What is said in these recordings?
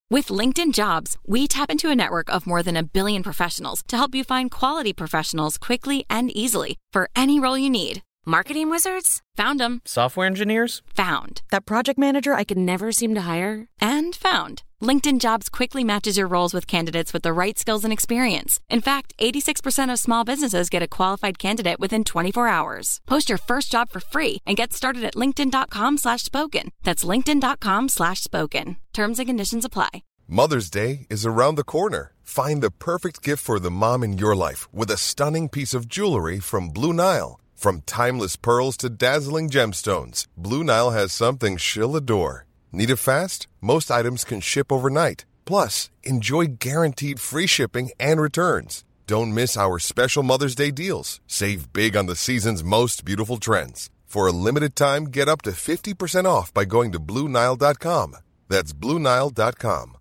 With LinkedIn Jobs, we tap into a network of more than 1 billion professionals to help you find quality professionals quickly and easily for any role you need. Marketing wizards? Found them. Software engineers? Found. That project manager I could never seem to hire? And found. LinkedIn Jobs quickly matches your roles with candidates with the right skills and experience. In fact, 86% of small businesses get a qualified candidate within 24 hours. Post your first job for free and get started at linkedin.com/spoken. That's linkedin.com/spoken. Terms and conditions apply. Mother's Day is around the corner. Find the perfect gift for the mom in your life with a stunning piece of jewelry from Blue Nile. From timeless pearls to dazzling gemstones, Blue Nile has something she'll adore. Need it fast? Most items can ship overnight. Plus, enjoy guaranteed free shipping and returns. Don't miss our special Mother's Day deals. Save big on the season's most beautiful trends. For a limited time, get up to 50% off by going to BlueNile.com. That's BlueNile.com.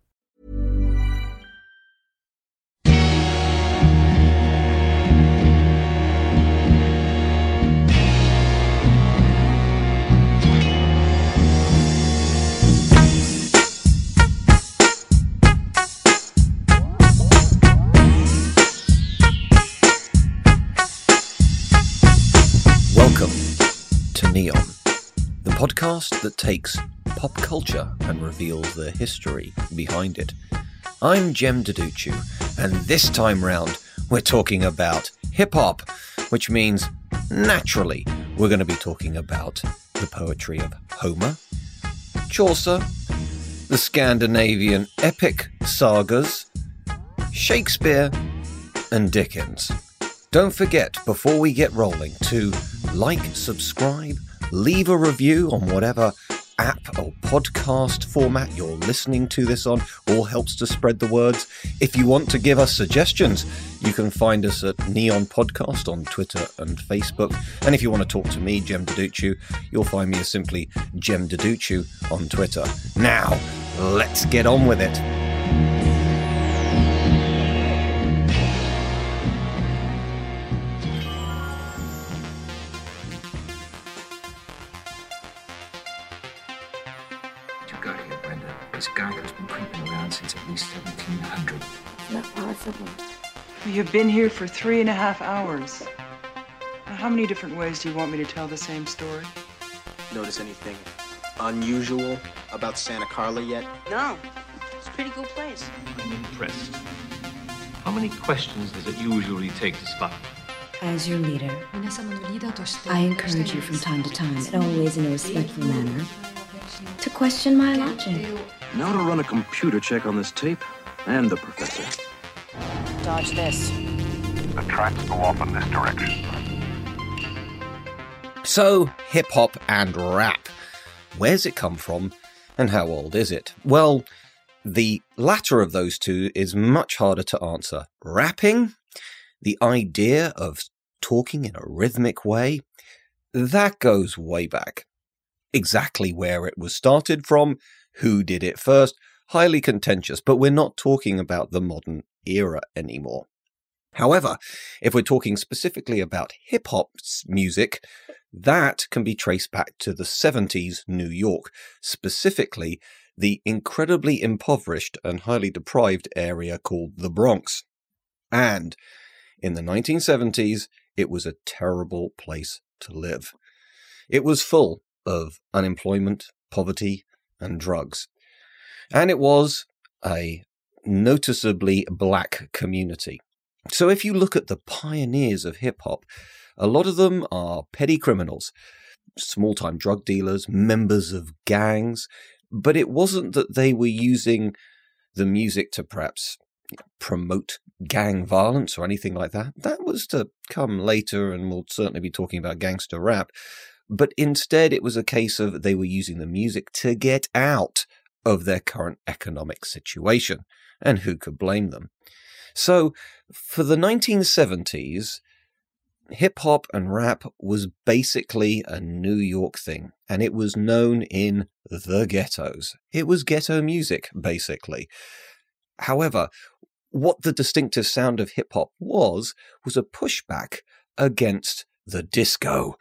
Welcome to Neon, the podcast that takes pop culture and reveals the history behind it. I'm Jem Duducu, and this time round we're talking about hip-hop, which means, naturally, we're going to be talking about the poetry of Homer, Chaucer, the Scandinavian epic sagas, Shakespeare, and Dickens. Don't forget, before we get rolling, to like, subscribe, leave a review on whatever app or podcast format you're listening to this on. All helps to spread the words. If you want to give us suggestions, you can find us at Neon Podcast on Twitter and Facebook. And if you want to talk to me, Jem Duducu, you'll find me as simply Jem Duducu on Twitter. Now, let's get on with it. This guy has been creeping around since at least 1700. Not possible. We have been here for 3.5 hours. Now, how many different ways do you want me to tell the same story? Notice anything unusual about Santa Carla yet? No. It's a pretty cool place. I'm impressed. How many questions does it usually take to spot? As your leader, I encourage you from time to time, and always in a respectful manner, to question my logic. Now to run a computer check on this tape and the professor. Dodge this. The tracks go off in this direction. So, hip-hop and rap. Where's it come from, and how old is it? Well, the latter of those two is much harder to answer. Rapping, the idea of talking in a rhythmic way, that goes way back. Exactly where it was started from, who did it first, highly contentious, but we're not talking about the modern era anymore. However, if we're talking specifically about hip-hop music, that can be traced back to the 70s New York, specifically the incredibly impoverished and highly deprived area called the Bronx. And in the 1970s, it was a terrible place to live. It was full of unemployment, poverty, and drugs. And it was a noticeably black community. So if you look at the pioneers of hip-hop, a lot of them are petty criminals, small-time drug dealers, members of gangs, but it wasn't that they were using the music to perhaps promote gang violence or anything like that. That was to come later, and we'll certainly be talking about gangster rap. But instead, it was a case of they were using the music to get out of their current economic situation. And who could blame them? So, for the 1970s, hip-hop and rap was basically a New York thing. And it was known in the ghettos. It was ghetto music, basically. However, what the distinctive sound of hip-hop was a pushback against the disco.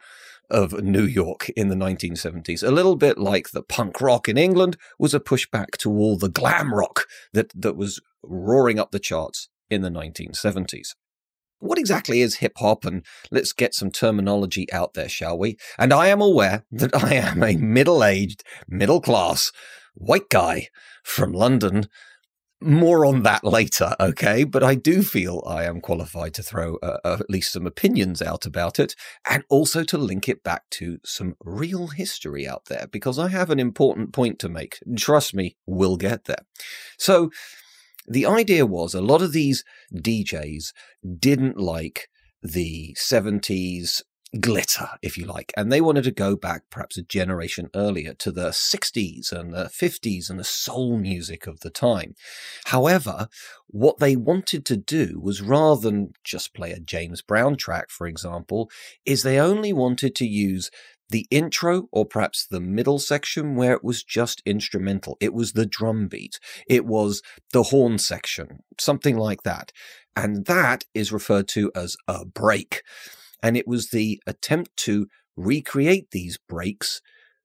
of New York in the 1970s. A little bit like the punk rock in England was a pushback to all the glam rock that was roaring up the charts in the 1970s. What exactly is hip-hop? And let's get some terminology out there, shall we? And I am aware that I am a middle-aged, middle-class, white guy from London. More on that later, okay? But I do feel I am qualified to throw at least some opinions out about it, and also to link it back to some real history out there, because I have an important point to make. Trust me, we'll get there. So the idea was a lot of these DJs didn't like the 70s glitter, if you like, and they wanted to go back perhaps a generation earlier to the 60s and the 50s and the soul music of the time. However, what they wanted to do was, rather than just play a James Brown track, for example, is they only wanted to use the intro or perhaps the middle section where it was just instrumental. It was the drum beat. It was the horn section, something like that. And that is referred to as a break. And it was the attempt to recreate these breaks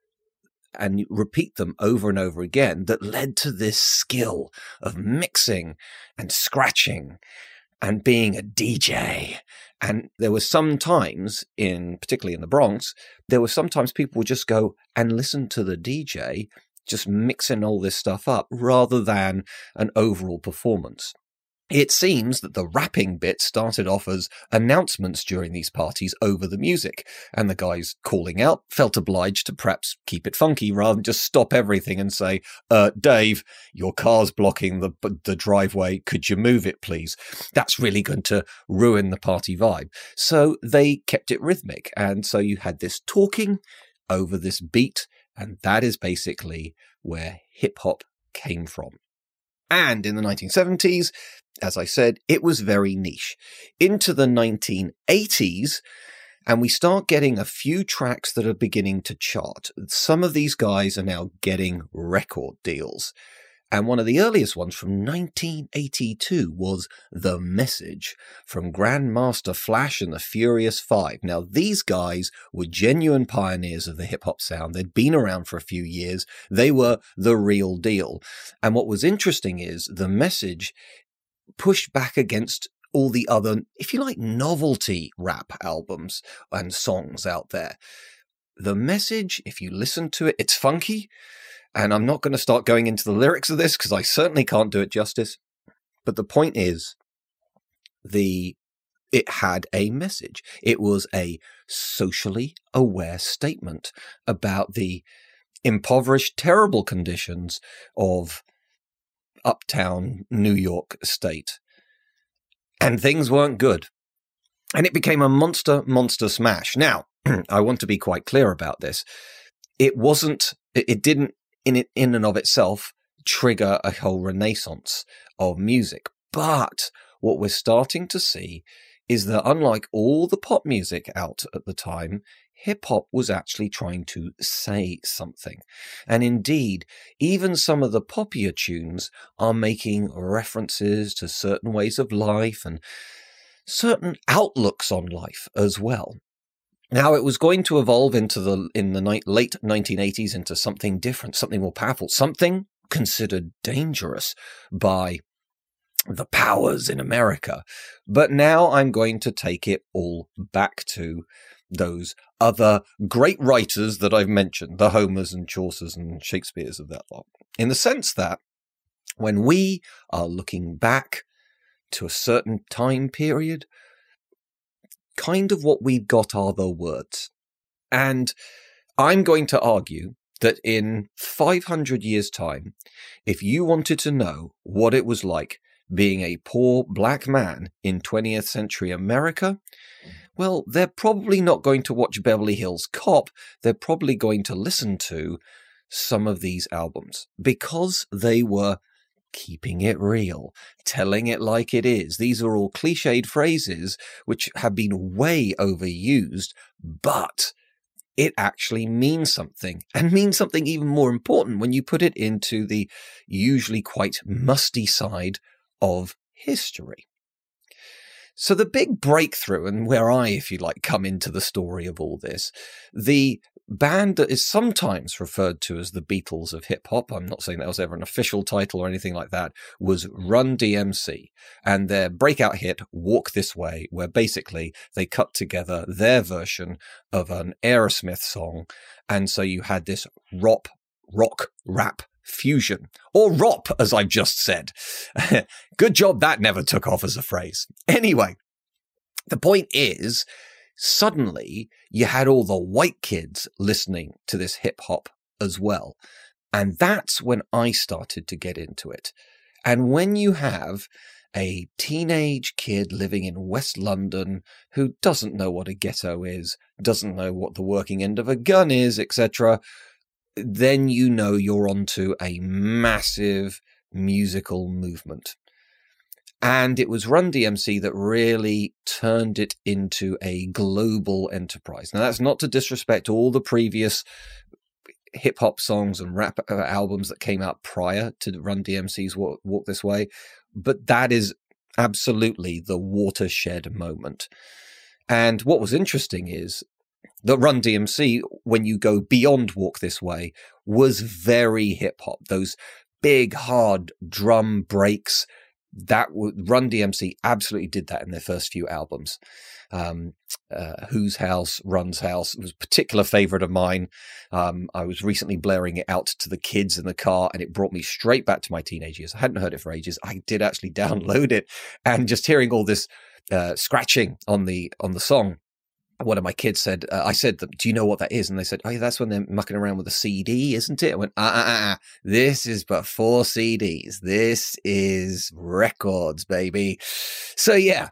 and repeat them over and over again that led to this skill of mixing and scratching and being a DJ. And there were some times, particularly in the Bronx, there were sometimes people would just go and listen to the DJ just mixing all this stuff up rather than an overall performance. It seems that the rapping bit started off as announcements during these parties over the music, and the guys calling out felt obliged to perhaps keep it funky rather than just stop everything and say, Dave, your car's blocking the driveway. Could you move it, please? That's really going to ruin the party vibe. So they kept it rhythmic, and so you had this talking over this beat, and that is basically where hip-hop came from. And in the 1970s, as I said, it was very niche. Into the 1980s, and we start getting a few tracks that are beginning to chart. Some of these guys are now getting record deals. And one of the earliest ones from 1982 was The Message from Grandmaster Flash and the Furious Five. Now, these guys were genuine pioneers of the hip-hop sound. They'd been around for a few years. They were the real deal. And what was interesting is The Message pushed back against all the other, if you like, novelty rap albums and songs out there. The Message, if you listen to it, it's funky. And I'm not going to start going into the lyrics of this because I certainly can't do it justice. But the point is, it had a message. It was a socially aware statement about the impoverished, terrible conditions of uptown New York state. And things weren't good. And it became a monster smash. Now, I want to be quite clear about this. It didn't in and of itself trigger a whole renaissance of music. But what we're starting to see is that unlike all the pop music out at the time, hip-hop was actually trying to say something. And indeed, even some of the poppier tunes are making references to certain ways of life and certain outlooks on life as well. Now, it was going to evolve in the late 1980s into something different, something more powerful, something considered dangerous by the powers in America. But now I'm going to take it all back to those other great writers that I've mentioned, the Homers and Chaucers and Shakespeare's of that lot, in the sense that when we are looking back to a certain time period, kind of what we've got are the words. And I'm going to argue that in 500 years' time, if you wanted to know what it was like being a poor black man in 20th century America, well, they're probably not going to watch Beverly Hills Cop. They're probably going to listen to some of these albums because they were keeping it real, telling it like it is. These are all cliched phrases which have been way overused, but it actually means something, and means something even more important when you put it into the usually quite musty side of history. So the big breakthrough, and where I, if you like, come into the story of all this, the band that is sometimes referred to as the Beatles of hip hop, I'm not saying that was ever an official title or anything like that, was Run DMC, and their breakout hit Walk This Way, where basically they cut together their version of an Aerosmith song, and so you had this rock rap fusion, or ROP, as I just said. Good job that never took off as a phrase. Anyway, the point is, suddenly you had all the white kids listening to this hip hop as well. And that's when I started to get into it. And when you have a teenage kid living in West London who doesn't know what a ghetto is, doesn't know what the working end of a gun is, etc., then you know you're onto a massive musical movement. And it was Run DMC that really turned it into a global enterprise. Now, that's not to disrespect all the previous hip-hop songs and rap albums that came out prior to Run DMC's Walk This Way, but that is absolutely the watershed moment. And what was interesting is that Run DMC, when you go beyond Walk This Way, was very hip-hop. Those big, hard drum breaks, Run DMC absolutely did that in their first few albums. Whose House, Run's House was a particular favorite of mine. I was recently blaring it out to the kids in the car, and it brought me straight back to my teenage years. I hadn't heard it for ages. I did actually download it, and just hearing all this scratching on the song. One of my kids said, I said, do you know what that is? And they said, oh, yeah, that's when they're mucking around with a CD, isn't it? I went, this is before CDs. This is records, baby. So, yeah,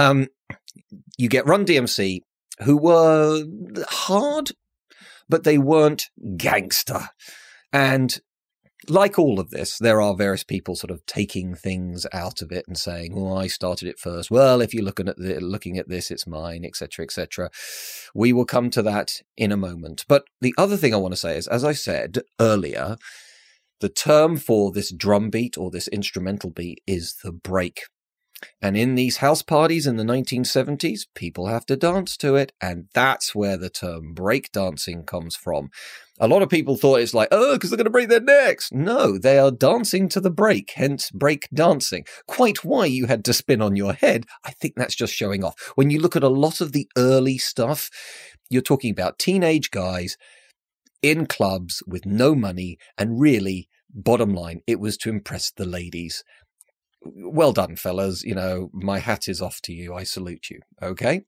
you get Run DMC, who were hard, but they weren't gangster. And like all of this, there are various people sort of taking things out of it and saying, "Oh, I started it first. Well, if you're looking at this, it's mine," etc., etc. We will come to that in a moment. But the other thing I want to say is, as I said earlier, the term for this drum beat or this instrumental beat is the break. And in these house parties in the 1970s, people have to dance to it. And that's where the term break dancing comes from. A lot of people thought it's like, oh, because they're going to break their necks. No, they are dancing to the break, hence break dancing. Quite why you had to spin on your head, I think that's just showing off. When you look at a lot of the early stuff, you're talking about teenage guys in clubs with no money. And really, bottom line, it was to impress the ladies. Well done, fellas. You know, my hat is off to you. I salute you. Okay?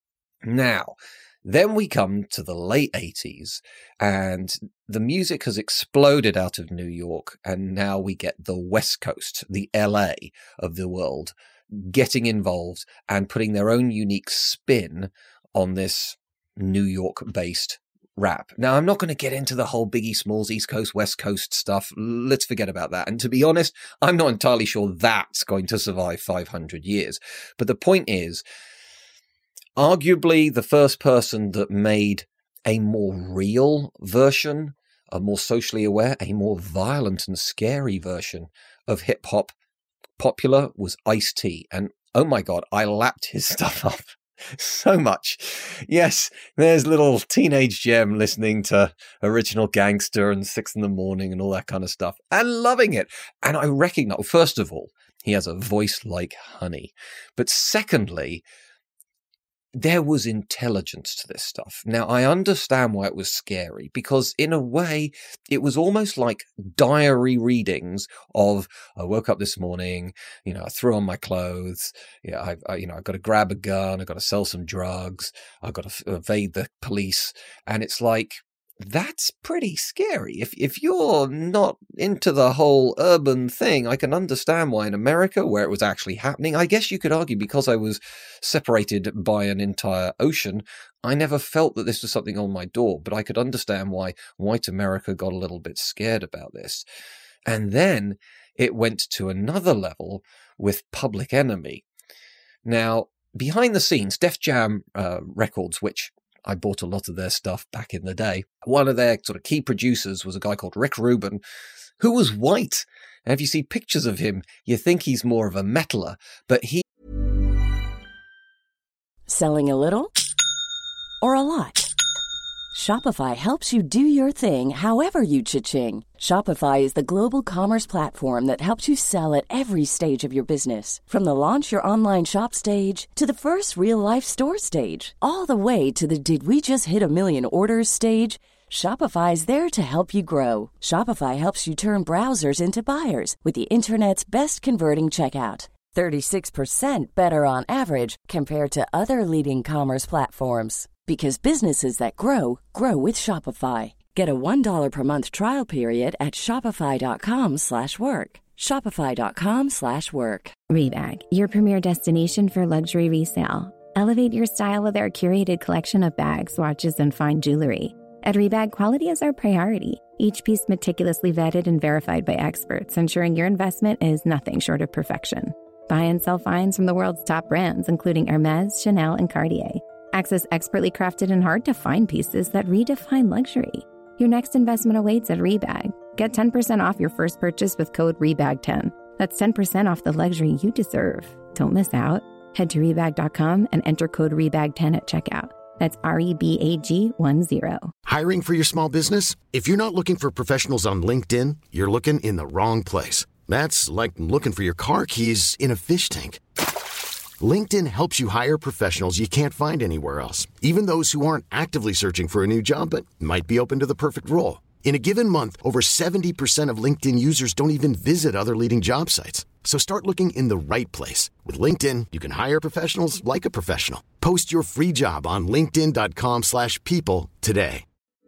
Now, then we come to the late 80s, and the music has exploded out of New York, and now we get the West Coast, the LA of the world, getting involved and putting their own unique spin on this New York-based rap. Now, I'm not going to get into the whole Biggie Smalls, East Coast, West Coast stuff. Let's forget about that. And to be honest, I'm not entirely sure that's going to survive 500 years. But the point is, arguably the first person that made a more real version, a more socially aware, a more violent and scary version of hip-hop popular was Ice-T. And oh my God, I lapped his stuff up so much. Yes, there's little teenage Jem listening to Original Gangster and 6 in the Morning and all that kind of stuff and loving it. And I recognize, first of all, he has a voice like honey. But secondly, there was intelligence to this stuff. Now, I understand why it was scary, because in a way, it was almost like diary readings of, I woke up this morning, I threw on my clothes, I've got to grab a gun, I've got to sell some drugs, I've got to evade the police. And it's like, that's pretty scary. If you're not into the whole urban thing, I can understand why in America, where it was actually happening, I guess you could argue because I was separated by an entire ocean, I never felt that this was something on my door, but I could understand why white America got a little bit scared about this. And then it went to another level with Public Enemy. Now, behind the scenes, Def Jam Records, which I bought a lot of their stuff back in the day. One of their sort of key producers was a guy called Rick Rubin, who was white. And if you see pictures of him, you think he's more of a metaler, but he... Selling a little or a lot? Shopify helps you do your thing however you cha-ching. Shopify is the global commerce platform that helps you sell at every stage of your business. From the launch your online shop stage to the first real-life store stage, all the way to the did we just hit a million orders stage. Shopify is there to help you grow. Shopify helps you turn browsers into buyers with the internet's best converting checkout. 36% better on average compared to other leading commerce platforms. Because businesses that grow, grow with Shopify. Get a $1 per month trial period at shopify.com/work. Shopify.com/work. Rebag, your premier destination for luxury resale. Elevate your style with our curated collection of bags, watches, and fine jewelry. At Rebag, quality is our priority. Each piece meticulously vetted and verified by experts, ensuring your investment is nothing short of perfection. Buy and sell finds from the world's top brands, including Hermès, Chanel, and Cartier. Access expertly crafted and hard-to-find pieces that redefine luxury. Your next investment awaits at Rebag. Get 10% off your first purchase with code REBAG10. That's 10% off the luxury you deserve. Don't miss out. Head to Rebag.com and enter code REBAG10 at checkout. That's REBAG10. Hiring for your small business? If you're not looking for professionals on LinkedIn, you're looking in the wrong place. That's like looking for your car keys in a fish tank. LinkedIn helps you hire professionals you can't find anywhere else, even those who aren't actively searching for a new job but might be open to the perfect role. In a given month, over 70% of LinkedIn users don't even visit other leading job sites. So start looking in the right place. With LinkedIn, you can hire professionals like a professional. Post your free job on linkedin.com/people today.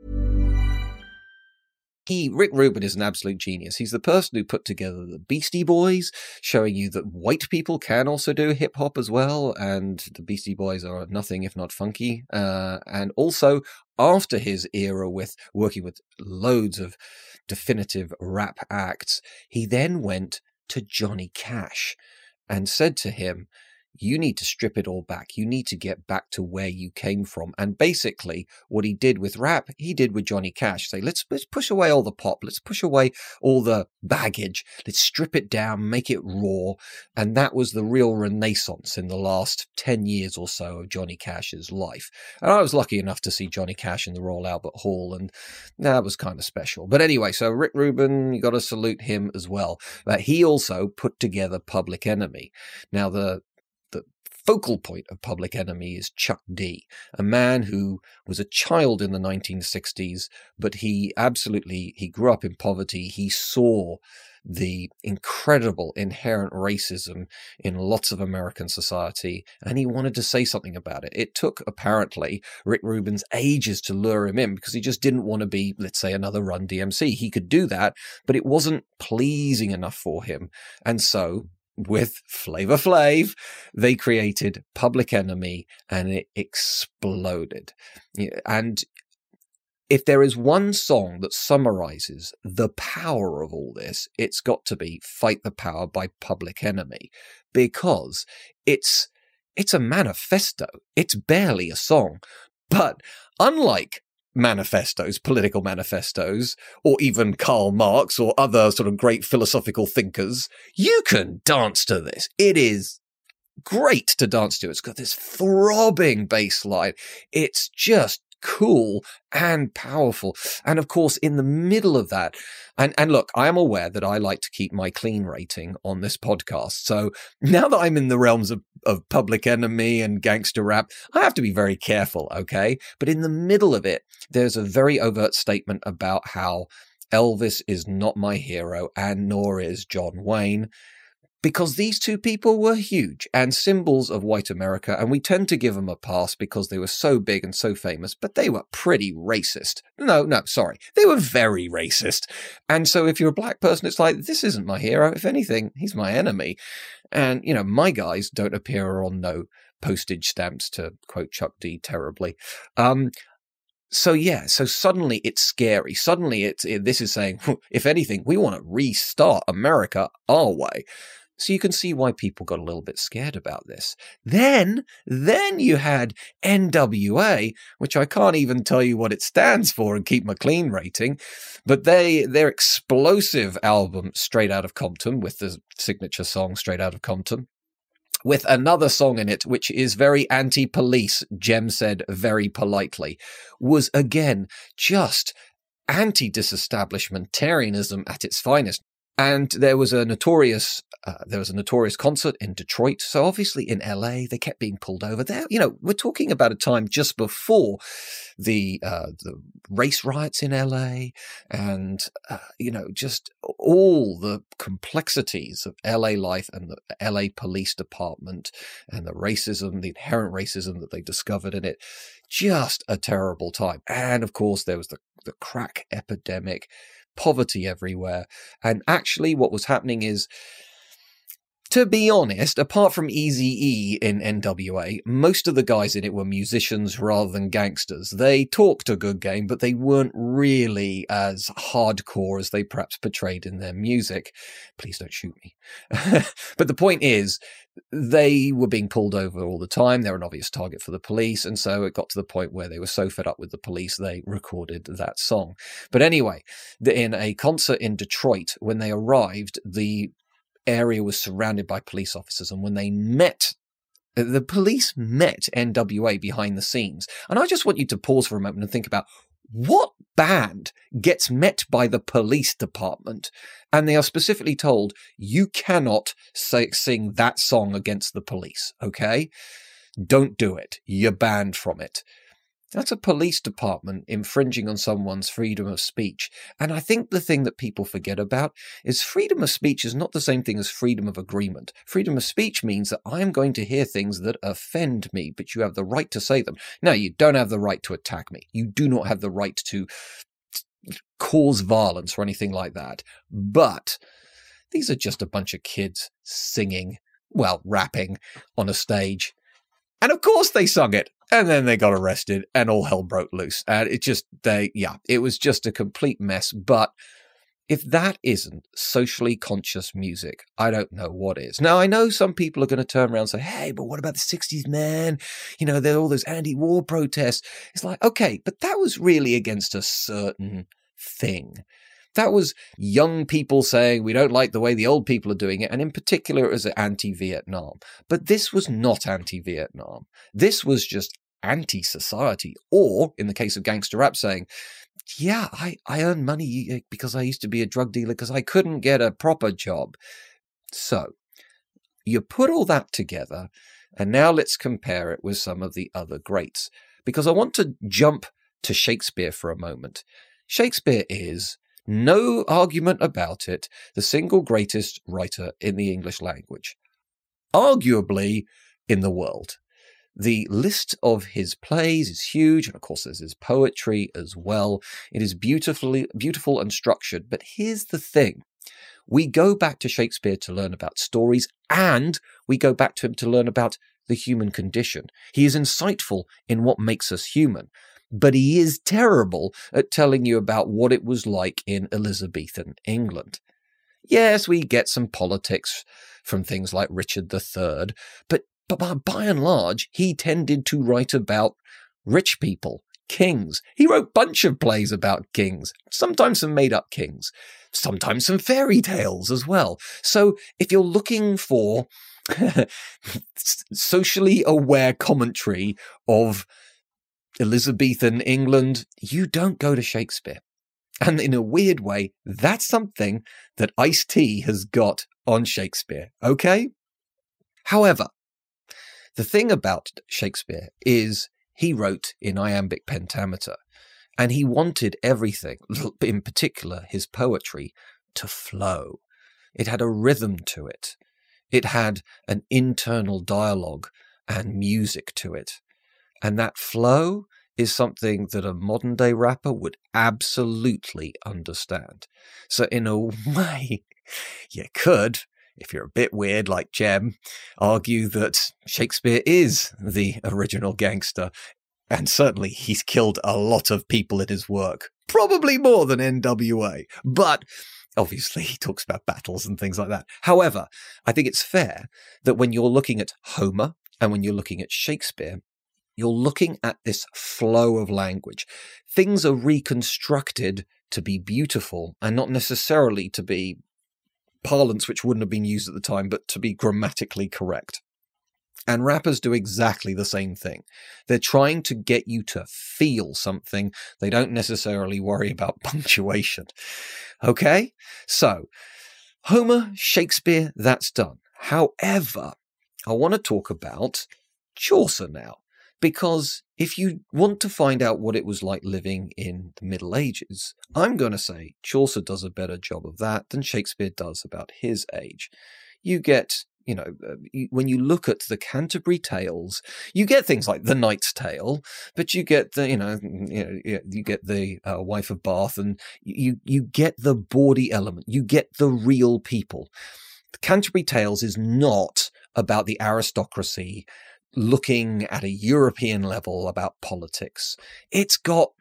Rick Rubin is an absolute genius. He's the person who put together the Beastie Boys, showing you that white people can also do hip-hop as well, and the Beastie Boys are nothing if not funky. And also, after his era with working with loads of definitive rap acts, he then went to Johnny Cash and said to him, you need to strip it all back. You need to get back to where you came from. And basically, what he did with rap, he did with Johnny Cash. Say, let's push away all the pop. Let's push away all the baggage. Let's strip it down, make it raw. And that was the real renaissance in the last 10 years or so of Johnny Cash's life. And I was lucky enough to see Johnny Cash in the Royal Albert Hall, and that was kind of special. But anyway, so Rick Rubin, you got to salute him as well. But he also put together Public Enemy. Now, the focal point of Public Enemy is Chuck D, a man who was a child in the 1960s, but he grew up in poverty. He saw the incredible inherent racism in lots of American society, and he wanted to say something about it. It took, apparently, Rick Rubin's ages to lure him in because he just didn't want to be, let's say, another Run DMC. He could do that, but it wasn't pleasing enough for him. And so, with Flavor Flav, they created Public Enemy, and it exploded. And if there is one song that summarizes the power of all this, it's got to be Fight the Power by Public Enemy, because it's a manifesto. It's barely a song. But unlike manifestos, political manifestos, or even Karl Marx or other sort of great philosophical thinkers, you can dance to this. It is great to dance to. It's got this throbbing bass line. It's just cool and powerful. And of course, in the middle of that, and look, I am aware that I like to keep my clean rating on this podcast. So now that I'm in the realms of Public Enemy and gangster rap, I have to be very careful, okay? But in the middle of it, there's a very overt statement about how Elvis is not my hero, and nor is John Wayne, because these two people were huge and symbols of white America, and we tend to give them a pass because they were so big and so famous, but they were pretty racist. They were very racist. And so if you're a black person, it's like, this isn't my hero. If anything, he's my enemy. And, my guys don't appear on no postage stamps, to quote Chuck D terribly. So suddenly it's scary. Suddenly this is saying, if anything, we want to restart America our way. So you can see why people got a little bit scared about this. Then you had NWA, which I can't even tell you what it stands for and keep my clean rating, but their explosive album, Straight Outta Compton, with the signature song Straight Outta Compton, with another song in it, which is very anti-police, Jem said very politely, was again just anti-disestablishmentarianism at its finest. And there was a notorious concert in Detroit. So obviously in LA, they kept being pulled over there. You know, we're talking about a time just before the race riots in LA and, just all the complexities of LA life and the LA Police Department and the racism, the inherent racism that they discovered in it. Just a terrible time. And of course, there was the crack epidemic, poverty everywhere. And actually what was happening is, to be honest, apart from Eazy-E in NWA, most of the guys in it were musicians rather than gangsters. They talked a good game, but they weren't really as hardcore as they perhaps portrayed in their music. Please don't shoot me. But the point is, they were being pulled over all the time. They were an obvious target for the police. And so it got to the point where they were so fed up with the police, they recorded that song. But anyway, in a concert in Detroit, when they arrived, the area was surrounded by police officers. And when they met, the police met NWA behind the scenes. And I just want you to pause for a moment and think about what band gets met by the police department and they are specifically told, you cannot sing that song against the police, okay? Don't do it. You're banned from it. That's a police department infringing on someone's freedom of speech. And I think the thing that people forget about is freedom of speech is not the same thing as freedom of agreement. Freedom of speech means that I'm going to hear things that offend me, but you have the right to say them. Now, you don't have the right to attack me. You do not have the right to cause violence or anything like that. But these are just a bunch of kids singing, rapping on a stage. And of course they sung it. And then they got arrested and all hell broke loose. And it was just a complete mess. But if that isn't socially conscious music, I don't know what is. Now, I know some people are going to turn around and say, hey, but what about the 60s, man? You know, there are all those anti-war protests. It's like, okay, but that was really against a certain thing. That was young people saying, we don't like the way the old people are doing it. And in particular, it was anti-Vietnam. But this was not anti-Vietnam. This was just anti-society. Or, in the case of gangster rap, saying, yeah, I earn money because I used to be a drug dealer because I couldn't get a proper job. So, you put all that together, and now let's compare it with some of the other greats. Because I want to jump to Shakespeare for a moment. Shakespeare is, no argument about it, the single greatest writer in the English language. Arguably in the world. The list of his plays is huge, and of course there's his poetry as well. It is beautiful and structured, but here's the thing. We go back to Shakespeare to learn about stories, and we go back to him to learn about the human condition. He is insightful in what makes us human. But he is terrible at telling you about what it was like in Elizabethan England. Yes, we get some politics from things like Richard III, but by and large, he tended to write about rich people, kings. He wrote a bunch of plays about kings, sometimes some made-up kings, sometimes some fairy tales as well. So if you're looking for socially aware commentary of Elizabethan England, you don't go to Shakespeare. And in a weird way, that's something that Ice-T has got on Shakespeare, okay? However, the thing about Shakespeare is he wrote in iambic pentameter, and he wanted everything, in particular his poetry, to flow. It had a rhythm to it. It had an internal dialogue and music to it. And that flow is something that a modern day rapper would absolutely understand. So in a way, you could, if you're a bit weird like Jem, argue that Shakespeare is the original gangster. And certainly he's killed a lot of people in his work. Probably more than NWA. But obviously he talks about battles and things like that. However, I think it's fair that when you're looking at Homer and when you're looking at Shakespeare, you're looking at this flow of language. Things are reconstructed to be beautiful and not necessarily to be parlance which wouldn't have been used at the time, but to be grammatically correct. And rappers do exactly the same thing. They're trying to get you to feel something. They don't necessarily worry about punctuation. Okay? So, Homer, Shakespeare, that's done. However, I want to talk about Chaucer now. Because if you want to find out what it was like living in the Middle Ages, I'm going to say Chaucer does a better job of that than Shakespeare does about his age. You get, when you look at the Canterbury Tales, you get things like the Knight's Tale, but you get the, you get the Wife of Bath, and you get the bawdy element. You get the real people. The Canterbury Tales is not about the aristocracy looking at a European level about politics. It's got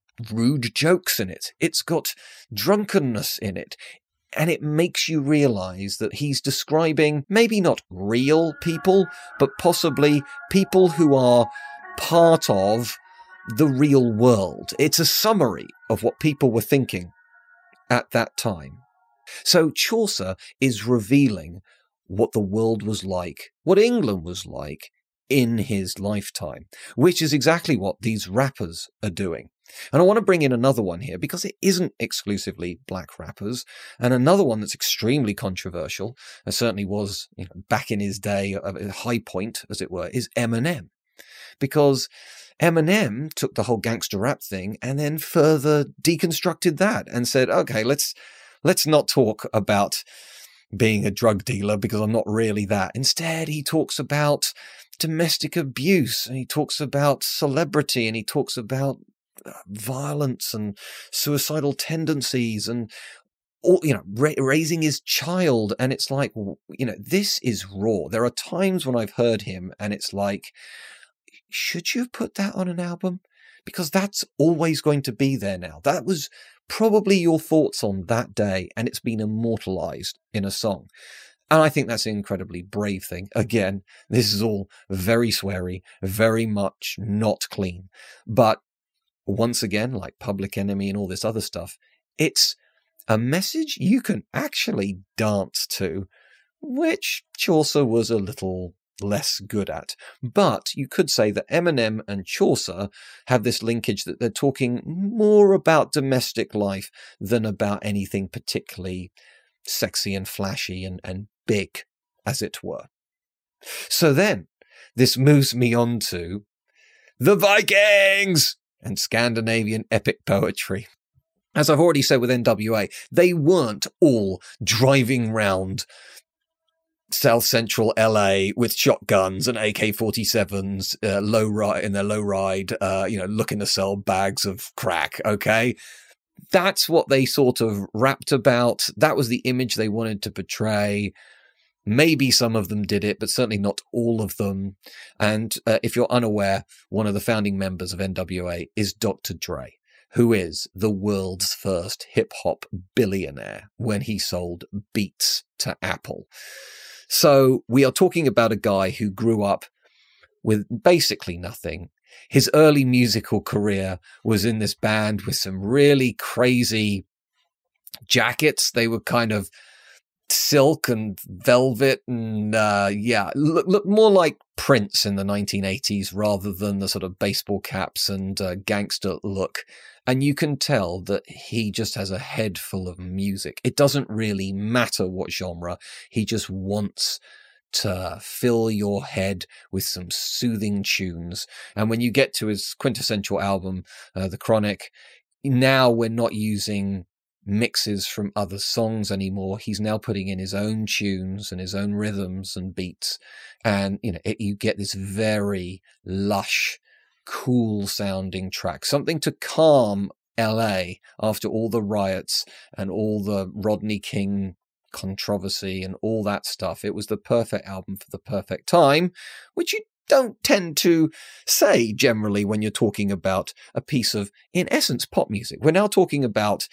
rude jokes in it. It's got drunkenness in it. And it makes you realize that he's describing maybe not real people, but possibly people who are part of the real world. It's a summary of what people were thinking at that time. So Chaucer is revealing what the world was like, what England was like in his lifetime, which is exactly what these rappers are doing. And I want to bring in another one here because it isn't exclusively black rappers, and another one that's extremely controversial, and certainly was back in his day, a high point, as it were, is Eminem. Because Eminem took the whole gangster rap thing and then further deconstructed that and said, okay, let's not talk about being a drug dealer because I'm not really that. Instead, he talks about domestic abuse, and he talks about celebrity, and he talks about violence and suicidal tendencies and all, raising his child. And it's like, this is raw. There are times when I've heard him and it's like, should you have put that on an album? Because that's always going to be there now. That was probably your thoughts on that day, and it's been immortalized in a song. And I think that's an incredibly brave thing. Again, this is all very sweary, very much not clean. But once again, like Public Enemy and all this other stuff, it's a message you can actually dance to, which Chaucer was a little less good at. But you could say that Eminem and Chaucer have this linkage that they're talking more about domestic life than about anything particularly sexy and flashy and big, as it were. So then, this moves me on to the Vikings and Scandinavian epic poetry. As I've already said with NWA, they weren't all driving round South Central LA with shotguns and AK-47s, in their low ride, looking to sell bags of crack. Okay. That's what they sort of rapped about. That was the image they wanted to portray. Maybe some of them did it, but certainly not all of them. And if you're unaware, one of the founding members of NWA is Dr. Dre, who is the world's first hip-hop billionaire when he sold Beats to Apple. So we are talking about a guy who grew up with basically nothing. His early musical career was in this band with some really crazy jackets. They were kind of silk and velvet and look more like Prince in the 1980s rather than the sort of baseball caps and gangster look. And you can tell that he just has a head full of music. It doesn't really matter what genre. He just wants to fill your head with some soothing tunes. And when you get to his quintessential album, The Chronic, now we're not using mixes from other songs anymore. He's now putting in his own tunes and his own rhythms and beats. And, you get this very lush, cool sounding track, something to calm LA after all the riots and all the Rodney King controversy and all that stuff. It was the perfect album for the perfect time, which you don't tend to say generally when you're talking about a piece of, in essence, pop music. We're now talking about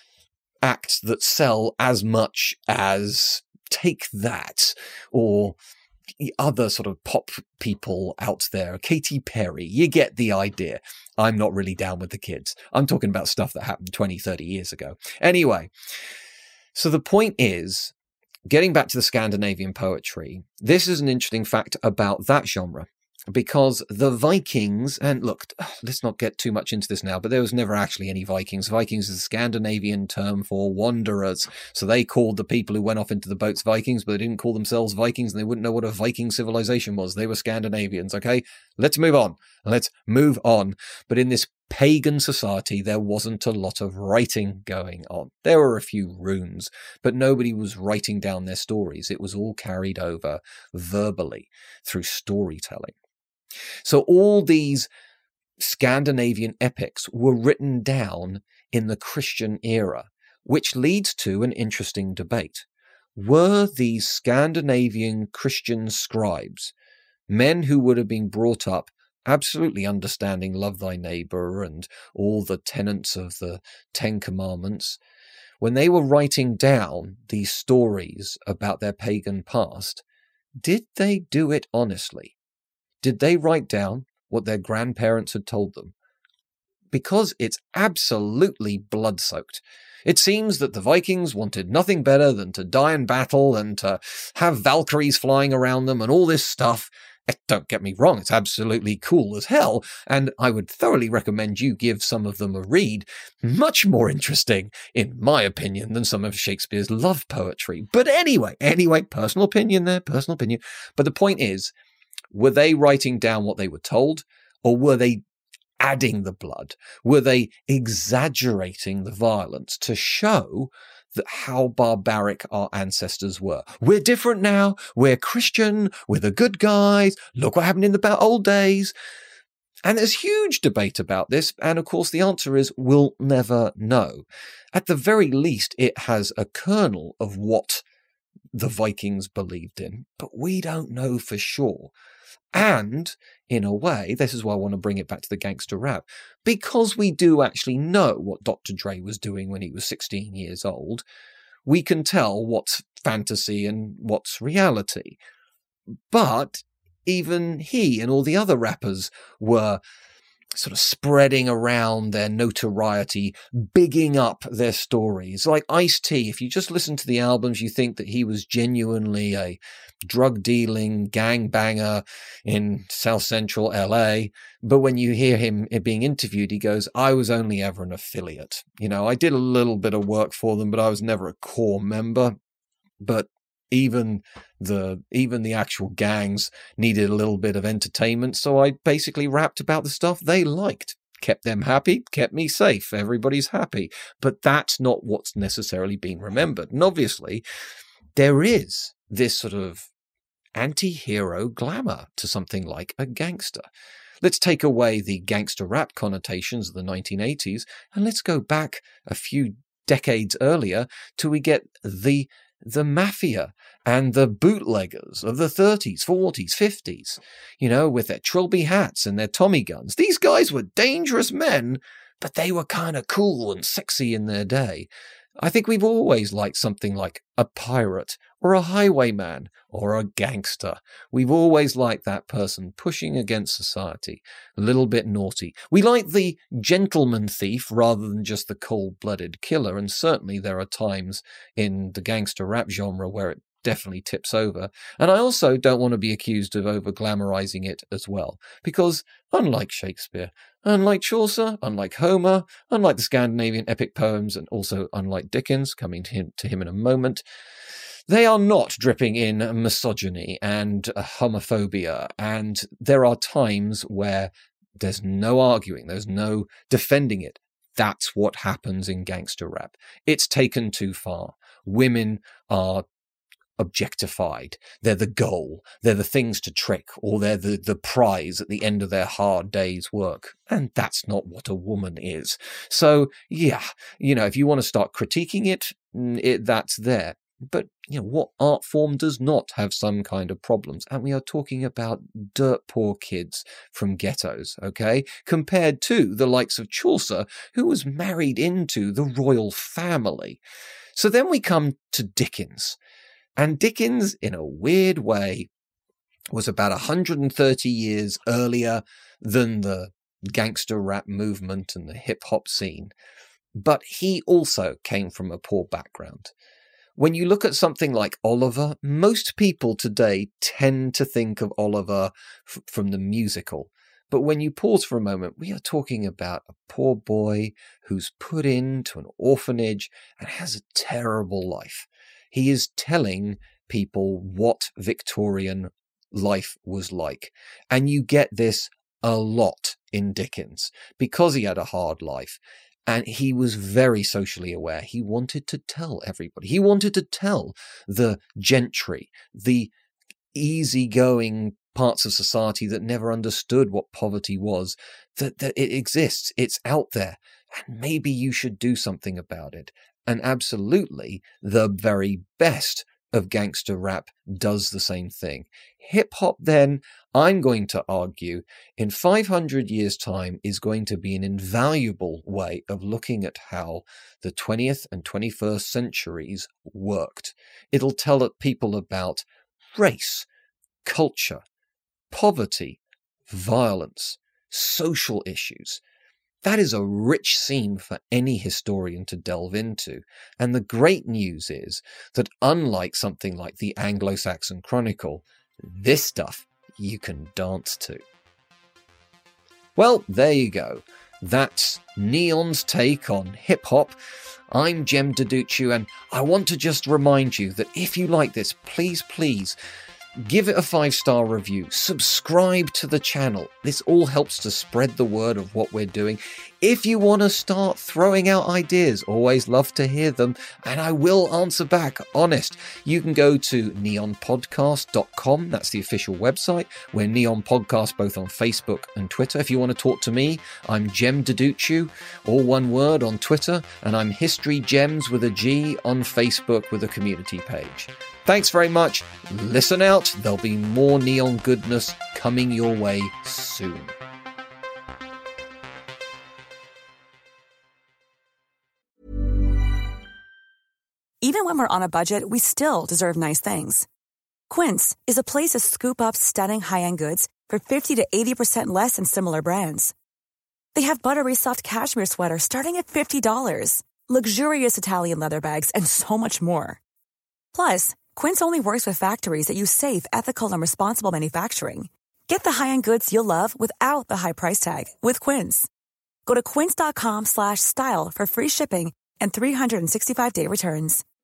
acts that sell as much as Take That or other sort of pop people out there, Katy Perry. You get the idea. I'm not really down with the kids. I'm talking about stuff that happened 20, 30 years ago. Anyway, so the point is, getting back to the Scandinavian poetry, this is an interesting fact about that genre. Because the Vikings, and look, let's not get too much into this now, but there was never actually any Vikings. Vikings is a Scandinavian term for wanderers. So they called the people who went off into the boats Vikings, but they didn't call themselves Vikings, and they wouldn't know what a Viking civilization was. They were Scandinavians, okay? Let's move on. Let's move on. But in this pagan society, there wasn't a lot of writing going on. There were a few runes, but nobody was writing down their stories. It was all carried over verbally through storytelling. So all these Scandinavian epics were written down in the Christian era, which leads to an interesting debate. Were these Scandinavian Christian scribes men who would have been brought up absolutely understanding love thy neighbor and all the tenets of the Ten Commandments, when they were writing down these stories about their pagan past, did they do it honestly? Did they write down what their grandparents had told them? Because it's absolutely blood-soaked. It seems that the Vikings wanted nothing better than to die in battle and to have Valkyries flying around them and all this stuff. Don't get me wrong, it's absolutely cool as hell, and I would thoroughly recommend you give some of them a read. Much more interesting, in my opinion, than some of Shakespeare's love poetry. But anyway, personal opinion there, personal opinion. But the point is, were they writing down what they were told, or were they adding the blood? Were they exaggerating the violence to show that how barbaric our ancestors were? We're different now. We're Christian. We're the good guys. Look what happened in the old days. And there's huge debate about this. And of course, the answer is we'll never know. At the very least, it has a kernel of what the Vikings believed in, but we don't know for sure. And in a way, this is why I want to bring it back to the gangster rap, because we do actually know what Dr. Dre was doing when he was 16 years old. We can tell what's fantasy and what's reality. But even he and all the other rappers were sort of spreading around their notoriety, bigging up their stories. Like Ice-T, if you just listen to the albums, you think that he was genuinely a drug-dealing gangbanger in South Central LA. But when you hear him being interviewed, he goes, I was only ever an affiliate. You know, I did a little bit of work for them, but I was never a core member. But even the actual gangs needed a little bit of entertainment, so I basically rapped about the stuff they liked. Kept them happy, kept me safe, everybody's happy. But that's not what's necessarily being remembered. And obviously, there is this sort of anti-hero glamour to something like a gangster. Let's take away the gangster rap connotations of the 1980s, and let's go back a few decades earlier till we get the mafia and the bootleggers of the 30s, 40s, 50s, you know, with their trilby hats and their Tommy guns. These guys were dangerous men, but they were kind of cool and sexy in their day. I think we've always liked something like a pirate or a highwayman or a gangster. We've always liked that person pushing against society, a little bit naughty. We like the gentleman thief rather than just the cold-blooded killer, and certainly there are times in the gangster rap genre where it definitely tips over. And I also don't want to be accused of over-glamorizing it as well, because unlike Shakespeare, unlike Chaucer, unlike Homer, unlike the Scandinavian epic poems, and also unlike Dickens, coming to him in a moment, they are not dripping in misogyny and homophobia. And there are times where there's no arguing, there's no defending it. That's what happens in gangster rap. It's taken too far. Women are objectified. They're the goal. They're the things to trick, or they're the prize at the end of their hard day's work. And that's not what a woman is. So, yeah, you know, if you want to start critiquing it, that's there. But, you know, what art form does not have some kind of problems? And we are talking about dirt poor kids from ghettos, okay? Compared to the likes of Chaucer, who was married into the royal family. So then we come to Dickens. And Dickens, in a weird way, was about 130 years earlier than the gangster rap movement and the hip-hop scene. But he also came from a poor background. When you look at something like Oliver, most people today tend to think of Oliver from the musical. But when you pause for a moment, we are talking about a poor boy who's put into an orphanage and has a terrible life. He is telling people what Victorian life was like. And you get this a lot in Dickens because he had a hard life. And he was very socially aware. He wanted to tell everybody. He wanted to tell the gentry, the easygoing parts of society that never understood what poverty was, that it exists, it's out there, and maybe you should do something about it. And absolutely, the very best of gangster rap does the same thing. Hip-hop, then, I'm going to argue, in 500 years' time is going to be an invaluable way of looking at how the 20th and 21st centuries worked. It'll tell people about race, culture, poverty, violence, social issues. That is a rich seam for any historian to delve into. And the great news is that unlike something like the Anglo-Saxon Chronicle, this stuff you can dance to. Well, there you go. That's Neon's take on hip-hop. I'm Jem Duducu, and I want to just remind you that if you like this, please give it a 5-star review. Subscribe to the channel. This all helps to spread the word of what we're doing. If you want to start throwing out ideas, always love to hear them, and I will answer back, honest. You can go to neonpodcast.com. That's the official website. We're Neon Podcast both on Facebook and Twitter. If you want to talk to me, I'm Jem Duducu, all one word on Twitter, and I'm History Gems with a G on Facebook with a community page. Thanks very much. Listen out. There'll be more Neon goodness coming your way soon. Even when we're on a budget, we still deserve nice things. Quince is a place to scoop up stunning high-end goods for 50 to 80% less than similar brands. They have buttery soft cashmere sweaters starting at $50, luxurious Italian leather bags, and so much more. Plus, Quince only works with factories that use safe, ethical, and responsible manufacturing. Get the high-end goods you'll love without the high price tag with Quince. Go to quince.com/style for free shipping and 365-day returns.